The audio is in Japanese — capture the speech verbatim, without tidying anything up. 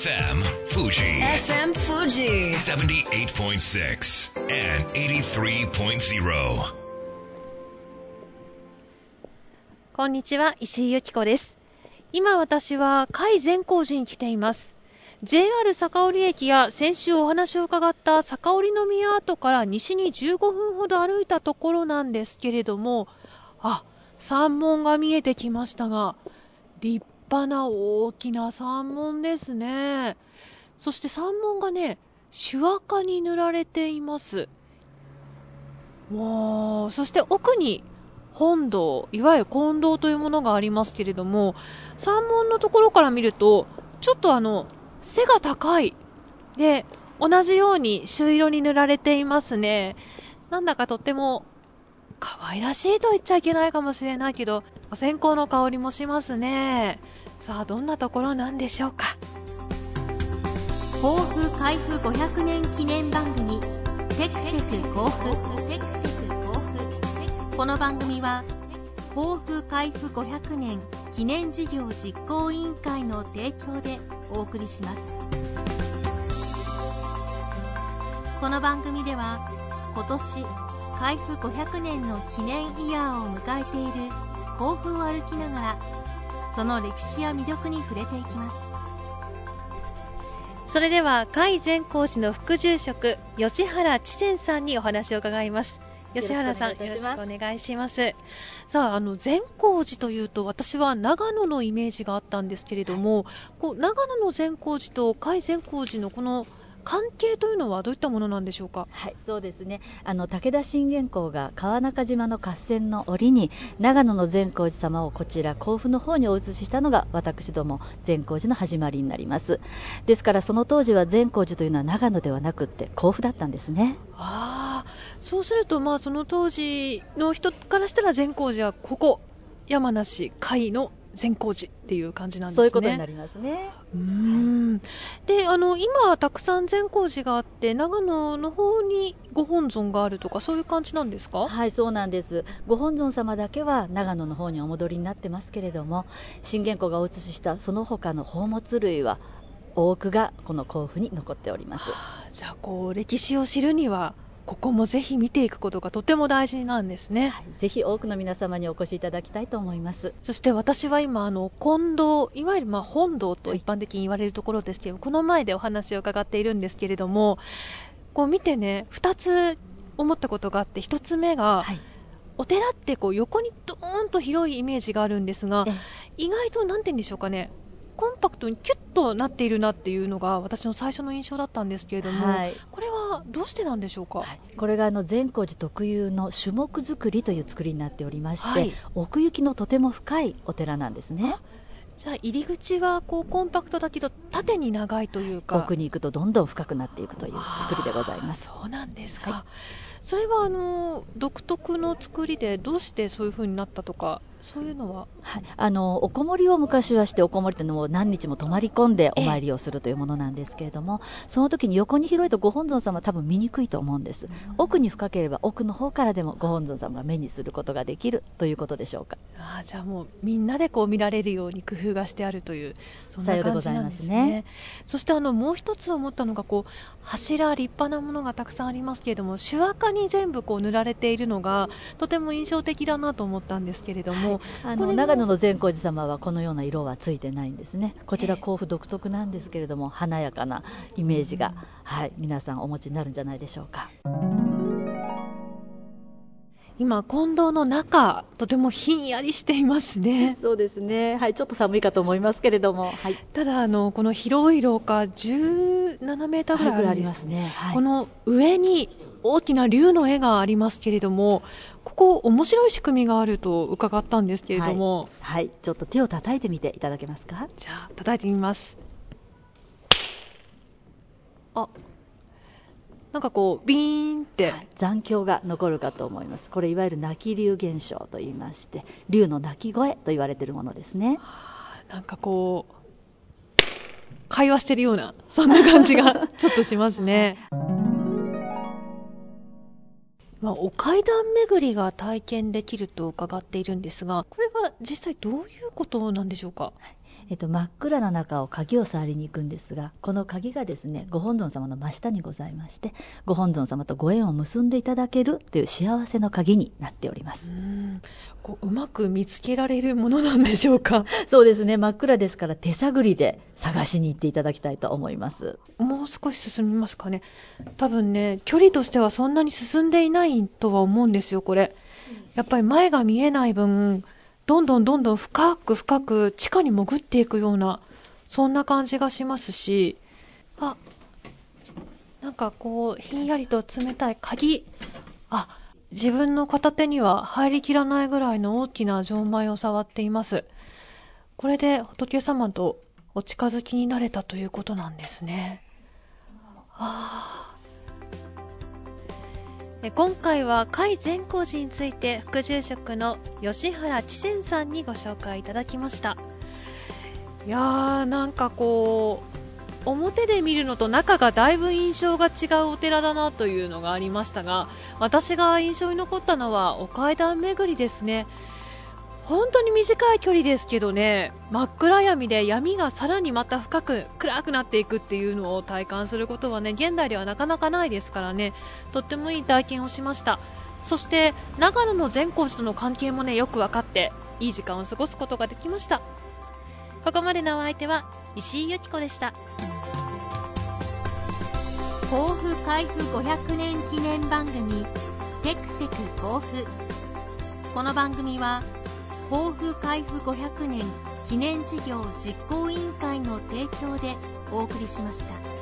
エフエム Fuji エフエム Fuji セブンティーエイトポイントシックス and エイティスリーポイントゼロ。 こんにちは、石井由紀子です。今私は甲斐善光寺に来ています。 ジェイアール 坂織駅や先週お話を伺った坂織宮跡から西にじゅうごふんほど歩いたところなんですけれども、あ、山門が見えてきましたが、立派な大きな山門ですね。そして山門がね、朱赤に塗られています。わー、そして奥に本堂、いわゆる金堂というものがありますけれども、山門のところから見るとちょっとあの背が高いで、同じように朱色に塗られていますね。なんだかとっても可愛らしいと言っちゃいけないかもしれないけど、お線香の香りもしますね。さあ、どんなところなんでしょうか。 甲府開府ごひゃくねん記念番組テクテク甲府。テクテク甲府。この番組は甲府開府ごひゃくねん記念事業実行委員会の提供でお送りします。この番組では今年開府ごひゃくねんの記念イヤーを迎えている甲府を歩きながら、その歴史や魅力に触れていきます。 それでは甲斐善光寺の副住職吉原知仙さんにお話を伺います。吉原さん、よろしくお願いします。さあ、あの善光寺というと私は長野のイメージがあったんですけれども、こう長野の善光寺と甲斐善光寺のこの関係というのはどういったものなんでしょうか。 はい、そうですね。あの武田信玄公が川中島の合戦の折に長野の善光寺様をこちら甲府の方にお移ししたのが私ども善光寺の始まりになります。ですからその当時は善光寺というのは長野ではなくって甲府だったんですね。 ああ、そうするとまあその当時の人からしたら善光寺はここ山梨甲斐の善光寺っていう感じなんですね。 そういうことになりますね。 うーん、で、あの今はたくさん善光寺があって長野の方にご本尊があるとか、そういう感じなんですか。 はい、そうなんです。ご本尊様だけは長野の方にお戻りになってますけれども、信玄公がお移ししたその他の宝物類は多くがこの甲府に残っております。 はあ、じゃあこう歴史を知るにはここもぜひ見ていくことがとても大事なんですね。 はい、ぜひ多くの皆様にお越しいただきたいと思います。 そして私は今あの金堂、いわゆるまあ本堂と一般的に言われるところですけど、はい、この前でお話を伺っているんですけれども、こう見てね、ふたつ思ったことがあって、ひとつめが、はい、お寺ってこう横にドーンと広いイメージがあるんですが、意外となんて言うんでしょうかね、コンパクトにキュッとなっているなっていうのが私の最初の印象だったんですけれども、はい、これはどうしてなんでしょうか。はい、 これがあの善光寺特有の朱木造りという作りになっておりまして、はい、奥行きのとても深いお寺なんですね。 じゃあ入り口はこうコンパクトだけど縦に長いというか、 奥に行くとどんどん深くなっていくという作りでございます。 そうなんですか。 はい、 それはあの独特の作りでどうしてそういう風になったとか、そういうのは。 はい、あのおこもりを昔はして、おこもりというのも何日も泊まり込んでお参りをするというものなんですけれども、その時に横に広いとご本尊様は多分見にくいと思うんです。奥に深ければ奥の方からでもご本尊様が目にすることができるということでしょうか。 あ、じゃあもうみんなでこう見られるように工夫がしてあるという、そんな感じなんですね。そしてあのもう一つ思ったのが、こう柱、立派なものがたくさんありますけれども、朱赤に全部こう塗られているのがとても印象的だなと思ったんですけれども、はい、 あの長野の善光寺様はこのような色はついてないんですね。こちら甲府独特なんですけれども、華やかなイメージが、はい、皆さんお持ちになるんじゃないでしょうか。 今金堂の中、とてもひんやりしていますね。 そうですね、はい、ちょっと寒いかと思いますけれども、はい、ただあのこの広い廊下じゅうななメーターぐらいあるんです、 はい、ありますね。はい、 この上に大きな竜の絵がありますけれども、ここ面白い仕組みがあると伺ったんですけれども、 はい、はい、ちょっと手を叩いてみていただけますか。 じゃあ叩いてみます。あ、なんかこうビーンって、はい、 残響が残るかと思います。これいわゆる鳴き竜現象と言いまして、竜の鳴き声と言われているものですね。 はあ、なんかこう会話してるような、そんな感じがちょっとしますね。まあ、お階段巡りが体験できると伺っているんですが、これは実際どういうことなんでしょうか。 えっと、真っ暗な中を鍵を触りに行くんですが、この鍵がですね、ご本尊様の真下にございまして、ご本尊様とご縁を結んでいただけるという幸せの鍵になっております。 うん、こう、うまく見つけられるものなんでしょうか。 そうですね、真っ暗ですから手探りで探しに行っていただきたいと思います。 もう少し進みますかね。多分ね、距離としてはそんなに進んでいないとは思うんですよ、これ。やっぱり前が見えない分、どんどんどんどん深く深く地下に潜っていくような、そんな感じがしますし、あ、なんかこうひんやりと冷たい鍵、あ、自分の片手には入りきらないぐらいの大きな錠前を触っています。これで仏様とお近づきになれたということなんですね。あー、今回は甲斐善光寺について副住職の吉原知仙さんにご紹介いただきました。いやー、なんかこう表で見るのと中がだいぶ印象が違うお寺だなというのがありましたが、私が印象に残ったのはお階段巡りですね。本当に短い距離ですけどね、真っ暗闇で闇がさらにまた深く暗くなっていくっていうのを体感することはね、現代ではなかなかないですからね、とってもいい体験をしました。そして長野の善光寺との関係もね、よく分かっていい時間を過ごすことができました。ここまでのお相手は石井由紀子でした。 甲府開府ごひゃくねん記念番組テクテク甲府。この番組は甲府開府ごひゃくねん記念事業実行委員会の提供でお送りしました。